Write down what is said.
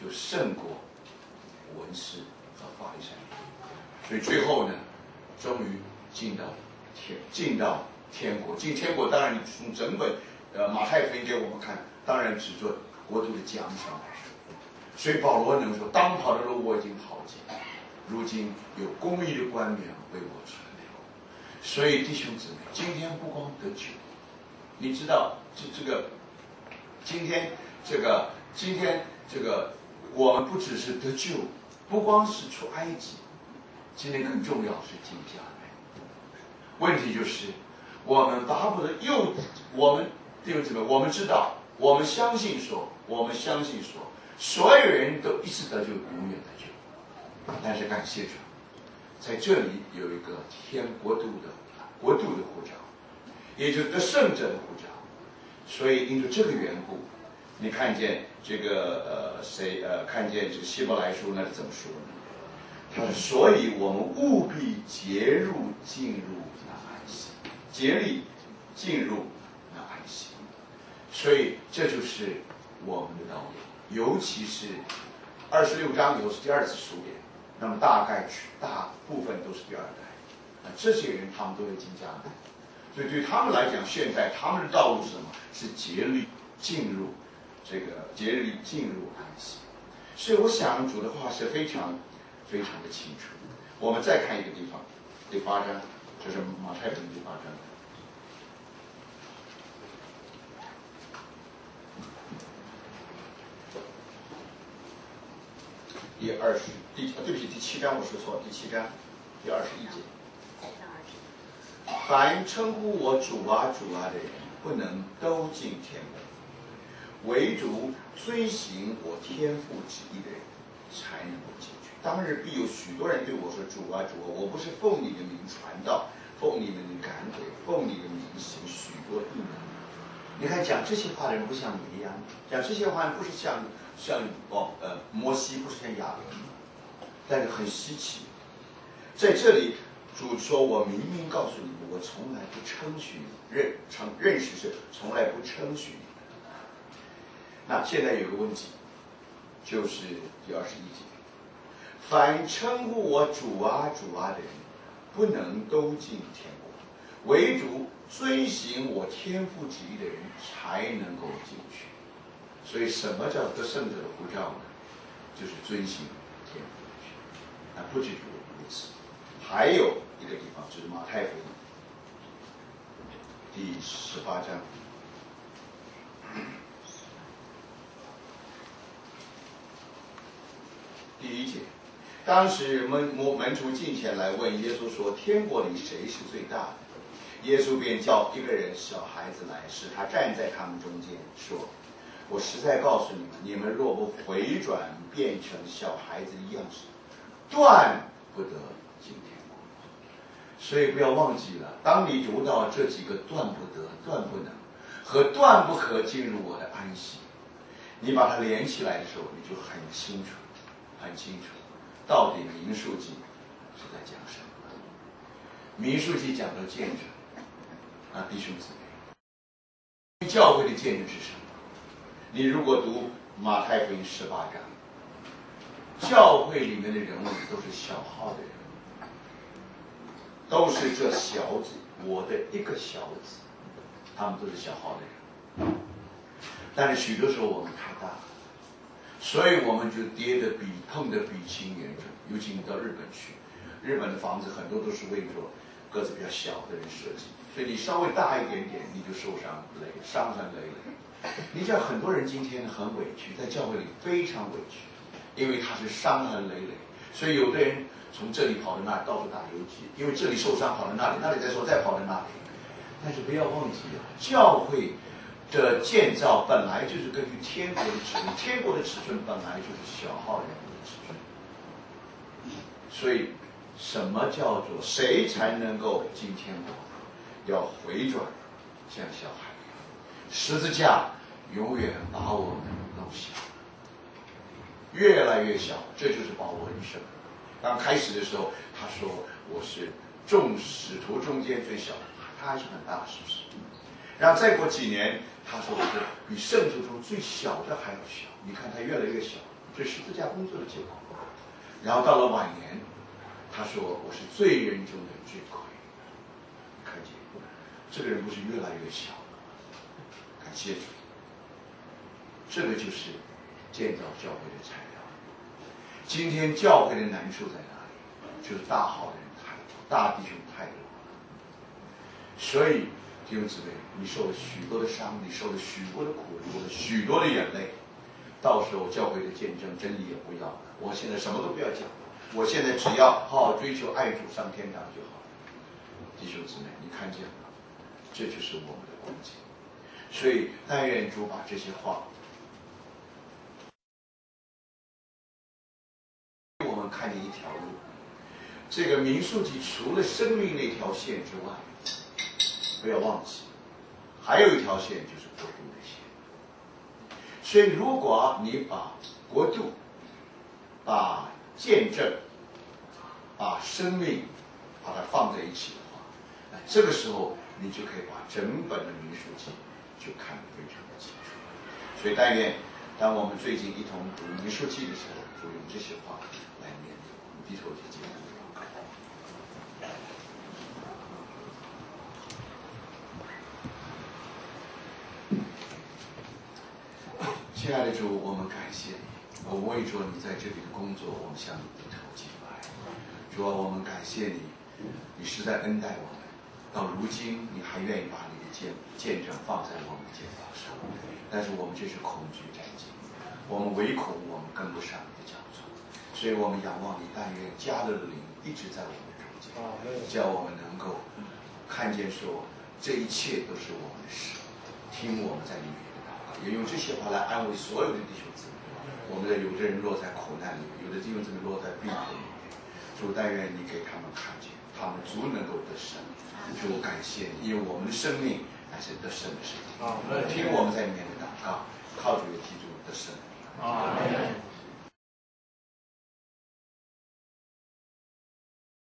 就胜过文士和法利赛人。所以最后呢，终于进到天国。进天国，当然你从整本马太福音给我们看，当然指着国度的奖赏来说。所以保罗能说：“当跑的路我已经跑尽，如今有公义的冠冕为我存留。”所以弟兄姊妹，今天不光得救，你知道今天我们不只是得救，不光是出埃及，今天更重要是进迦南。问题就是我们巴不得我们弟兄姊妹，我们知道，我们相信说，所有人都一次得救，永远得救。但是感谢主，在这里有一个天国度的呼召，也就是得胜者的呼召。所以因着这个缘故，你看见这个看见这个希伯来书那是怎么说呢？他说：“所以我们务必竭力进入那安息，竭力进入那安息。”所以这就是我们的道路。尤其是26章以后是第二次数点，那么大部分都是第二代，这些人他们都会进迦南，所以对他们来讲，现在他们的道路是什么？是竭力进入安息。所以我想主的话是非常非常的清楚。我们再看一个地方，第8章，这是马太福音第8章。第7章我说错了，第7章第21节。凡称呼我主啊主啊的人，不能都进天国，唯独遵行我天父旨意的人，才能够进去。当日必有许多人对我说：“主啊主啊，我不是奉你的名传道，奉你们的赶鬼，奉你的名行许多异能。”你看讲这些话的人不像你一样，讲这些话不是像摩西，不是像亚伦，但是很稀奇。在这里主说：“我明明告诉你们，我从来不称许你，认识是从来不称许你们。”那现在有个问题，就是第21节：“凡称呼我主啊主啊的人，不能都进天国，唯独遵行我天父旨意的人，才能够进去。”所以什么叫得胜者的呼召呢？就是遵行天父的旨意。那不止如此，还有一个地方，就是马太福音第18章第1节。当时门徒进前来问耶稣说：“天国里谁是最大的？”耶稣便叫一个人小孩子来，使他站在他们中间，说：“我实在告诉你们，你们若不回转，变成小孩子一样式，断不得进天国。”所以不要忘记了，当你读到这几个断不得、断不能和断不可进入我的安息，你把它连起来的时候，你就很清楚到底民数记是在讲什么。民数记讲到见证，弟兄姊妹，教会的见证是什么？你如果读马太福音18章，教会里面的人物都是小号的人物，都是这小子，我的一个小子，他们都是小号的人。但是许多时候我们太大了，所以我们就碰得比亲严重。尤其你到日本去，日本的房子很多都是为着个子比较小的人设计，所以你稍微大一点点，你就伤痕累累。你知道很多人今天很委屈，在教会里非常委屈，因为他是伤痕累累，所以有的人从这里跑到那里，到处打游击，因为这里受伤跑到那里，那里再跑到那里。但是不要忘记了，教会的建造本来就是根据天国的尺寸，天国的尺寸本来就是小号人物的尺寸。所以什么叫做谁才能够进天国？要回转，像小孩一样。十字架永远把我们弄小，越来越小。这就是保罗一生。刚开始的时候，他说我是众使徒中间最小的，他还是很大，是不是？然后再过几年，他说我是比圣徒中最小的还要小。你看他越来越小， 这十字架工作的结果。然后到了晚年，他说：“我是罪人中的罪魁。”看见这个人不是越来越小，感谢主。这个就是建造教会的材料。今天教会的难处在哪里？就是大好人太多，大弟兄太多了。所以弟兄姊妹，你受了许多的伤，你受了许多的苦，流了许多的眼泪，到时候教会的见证真理也不要了。我现在什么都不要讲，我现在只要好好追求爱主上天堂就好了。弟兄姊妹，你看见了，这就是我们的光景。所以但愿主把这些话，我们看见一条路。这个民数记除了生命那条线之外，不要忘记，还有一条线就是国度的线。所以如果你把国度、把见证、把生命把它放在一起的话，那这个时候你就可以把整本的民数记就看得非常的清楚。所以但愿当我们最近一同读民数记的时候，就用这些话来勉励我们，低头去敬拜。亲爱的主，我们感谢你，我们为着你在这里的工作，我们向你低头敬拜。主啊，我们感谢你，你实在恩待我们，到如今你还愿意把你的见证放在我们的肩膀上，但是我们就是恐惧战兢，我们唯恐我们跟不上你的脚步，所以我们仰望你，但愿加勒的灵一直在我们中间，叫我们能够看见说这一切都是我们的事，听我们在里面。也用这些话来安慰所有的弟兄姊妹。我们的有的人落在苦难里面，有的弟兄姊妹落在病痛里面。主但愿你给他们看见，他们足能够得胜。主感谢你，因为我们的生命乃是得胜的生命。听我们在里面的祷告，靠主的基督得胜。